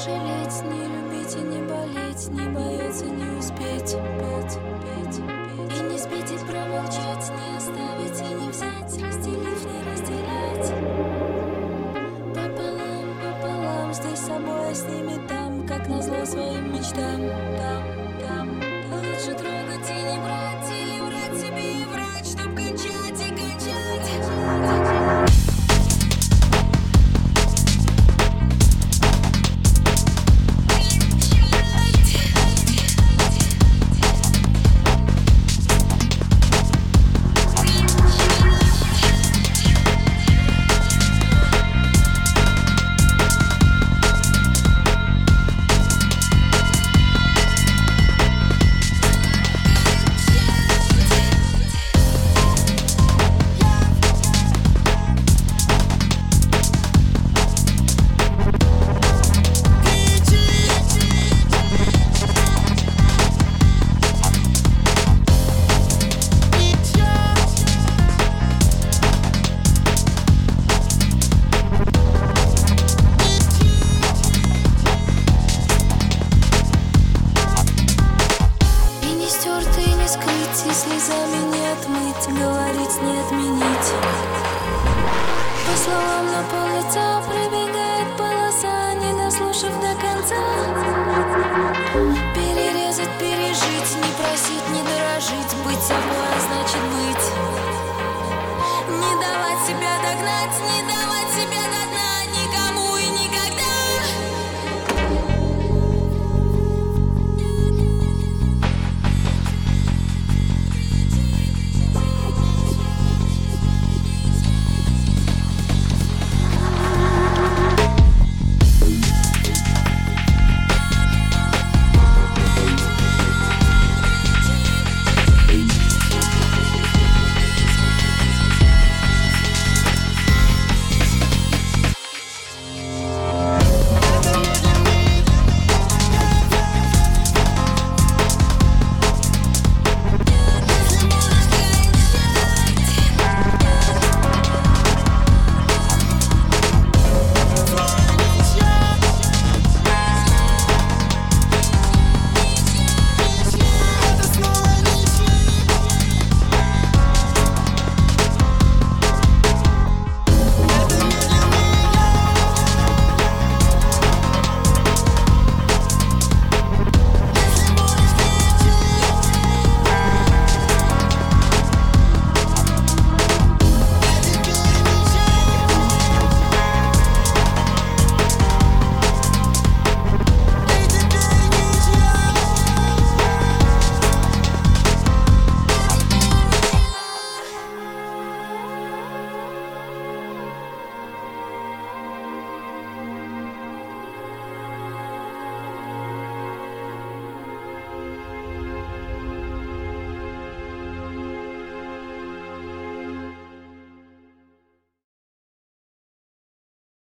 жалеть, не любить и не болеть, не бояться не успеть, петь, петь, петь. И не спеть, и промолчать, не оставить и не взять, разделив, не разделять. Пополам, пополам, здесь собой, а с ними там, как назло своим мечтам. Там, там, лучше